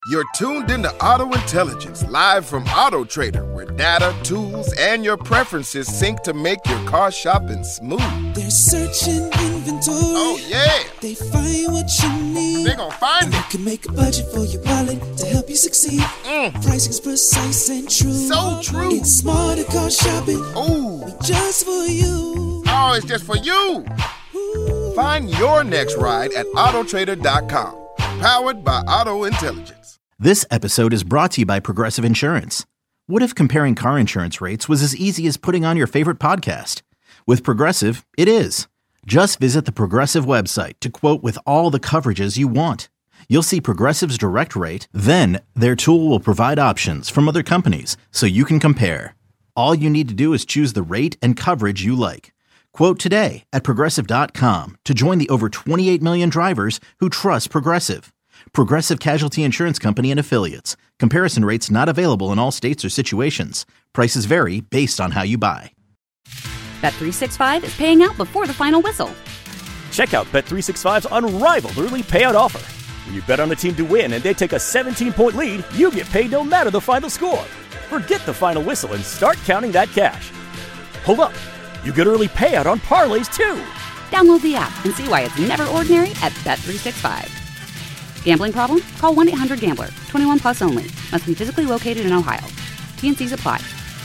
You're tuned into Auto Intelligence, live from Auto Trader, where data, tools, and your preferences sync to make your car shopping smooth. They're searching inventory. Oh, yeah. They find what you need. They're gonna find it. They can make a budget for your wallet to help you succeed. Pricing's precise and true. So true. It's smarter car shopping. Ooh. Just for you. Oh, it's just for you. Ooh. Find your next ride at autotrader.com. Powered by Auto Intelligence. This episode is brought to you by Progressive Insurance. What if comparing car insurance rates was as easy as putting on your favorite podcast? With Progressive, it is. Just visit the Progressive website to quote with all the coverages you want. You'll see Progressive's direct rate, then their tool will provide options from other companies so you can compare. All you need to do is choose the rate and coverage you like. Quote today at Progressive.com to join the over 28 million drivers who trust Progressive. Progressive Casualty Insurance Company and Affiliates. Comparison rates not available in all states or situations. Prices vary based on how you buy. Bet365 is paying out before the final whistle. Check out Bet365's unrivaled early payout offer. When you bet on a team to win and they take a 17-point lead, you get paid no matter the final score. Forget the final whistle and start counting that cash. Hold up. You get early payout on parlays, too. Download the app and see why it's never ordinary at Bet365. Gambling problem? Call 1-800-GAMBLER. 21 plus only. Must be physically located in Ohio. T&Cs apply.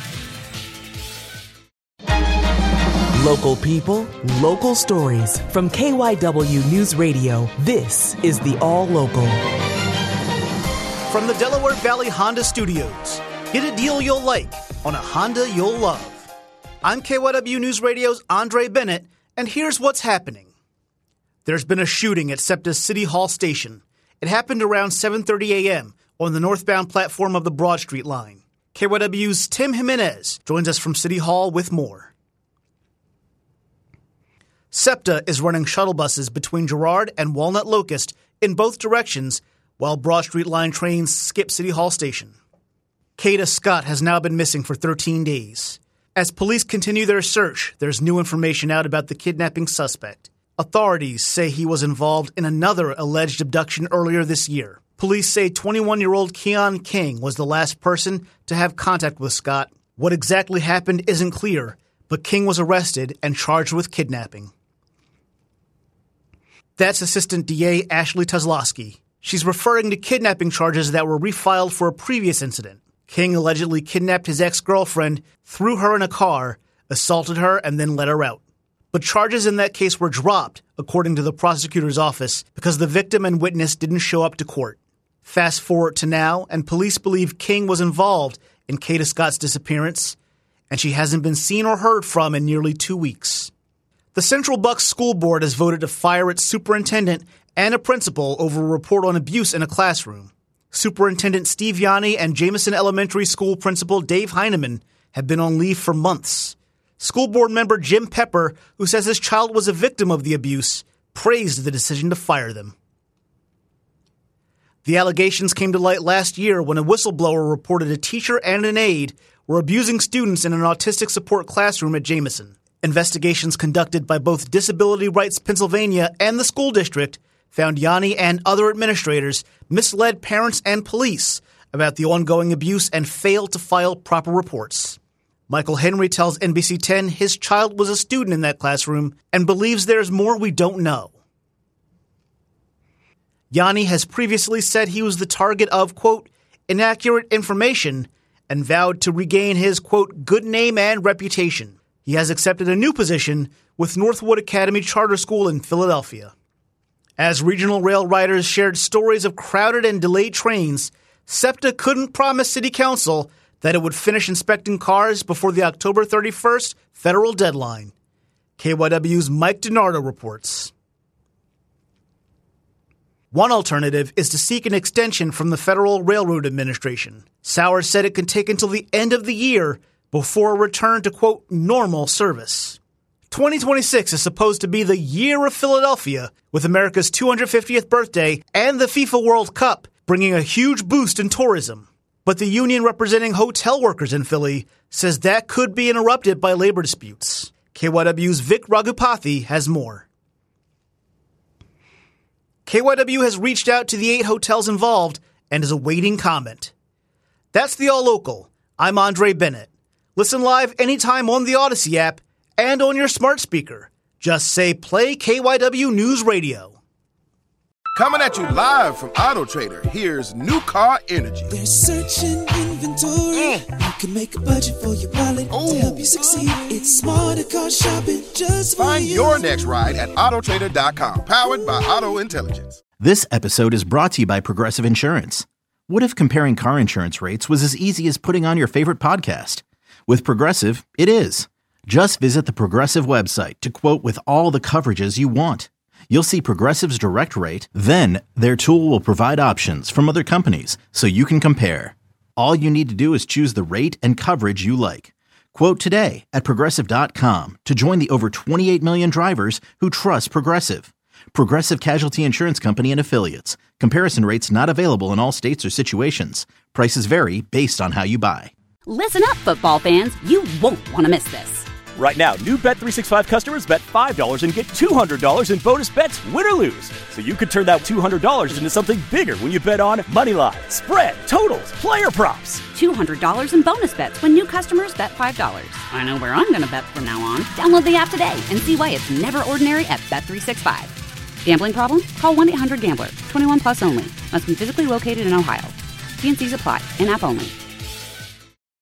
Local people, local stories. From KYW News Radio, this is the All Local. From the Delaware Valley Honda Studios, get a deal you'll like on a Honda you'll love. I'm KYW News Radio's Andre Bennett, and here's what's happening. There's been a shooting at SEPTA City Hall Station. It happened around 7:30 a.m. on the northbound platform of the Broad Street line. KYW's Tim Jimenez joins us from City Hall with more. SEPTA is running shuttle buses between Girard and Walnut Locust in both directions while Broad Street line trains skip City Hall Station. Kada Scott has now been missing for 13 days. As police continue their search, there's new information out about the kidnapping suspect. Authorities say he was involved in another alleged abduction earlier this year. Police say 21-year-old Keon King was the last person to have contact with Scott. What exactly happened isn't clear, but King was arrested and charged with kidnapping. That's Assistant DA Ashley Tuzlowski. She's referring to kidnapping charges that were refiled for a previous incident. King allegedly kidnapped his ex-girlfriend, threw her in a car, assaulted her, and then let her out. But charges in that case were dropped, according to the prosecutor's office, because the victim and witness didn't show up to court. Fast forward to now, and police believe King was involved in Kada Scott's disappearance, and she hasn't been seen or heard from in nearly 2 weeks. The Central Bucks School Board has voted to fire its superintendent and a principal over a report on abuse in a classroom. Superintendent Steve Yanni and Jameson Elementary School Principal Dave Heineman have been on leave for months. School board member Jim Pepper, who says his child was a victim of the abuse, praised the decision to fire them. The allegations came to light last year when a whistleblower reported a teacher and an aide were abusing students in an autistic support classroom at Jameson. Investigations conducted by both Disability Rights Pennsylvania and the school district found Yanni and other administrators misled parents and police about the ongoing abuse and failed to file proper reports. Michael Henry tells NBC 10 his child was a student in that classroom and believes there's more we don't know. Yanni has previously said he was the target of, quote, inaccurate information and vowed to regain his, quote, good name and reputation. He has accepted a new position with Northwood Academy Charter School in Philadelphia. As regional rail riders shared stories of crowded and delayed trains, SEPTA couldn't promise City Council that it would finish inspecting cars before the October 31st federal deadline. KYW's Mike DiNardo reports. One alternative is to seek an extension from the Federal Railroad Administration. Sowers said it could take until the end of the year before a return to, quote, normal service. 2026 is supposed to be the year of Philadelphia, with America's 250th birthday and the FIFA World Cup bringing a huge boost in tourism. But the union representing hotel workers in Philly says that could be interrupted by labor disputes. KYW's Vic Raghupathy has more. KYW has reached out to the 8 hotels involved and is awaiting comment. That's the All Local. I'm Andre Bennett. Listen live anytime on the Odyssey app and on your smart speaker. Just say play KYW News Radio. Coming at you live from Auto Trader, here's New Car Energy. They're searching inventory. You can make a budget for your wallet to help you succeed. It's smarter car shopping just for Find you. your next ride at autotrader.com, powered by Auto Intelligence. This episode is brought to you by Progressive Insurance. What if comparing car insurance rates was as easy as putting on your favorite podcast? With Progressive, it is. Just visit the Progressive website to quote with all the coverages you want. You'll see Progressive's direct rate, then their tool will provide options from other companies so you can compare. All you need to do is choose the rate and coverage you like. Quote today at Progressive.com to join the over 28 million drivers who trust Progressive. Progressive Casualty Insurance Company and Affiliates. Comparison rates not available in all states or situations. Prices vary based on how you buy. Listen up, football fans. You won't want to miss this. Right now, new Bet365 customers bet $5 and get $200 in bonus bets, win or lose. So you could turn that $200 into something bigger when you bet on moneyline, spread, totals, player props. $200 in bonus bets when new customers bet $5. I know where I'm going to bet from now on. Download the app today and see why it's never ordinary at Bet365. Gambling problem? Call 1-800-GAMBLER. 21 plus only. Must be physically located in Ohio. T&Cs apply. In-app only.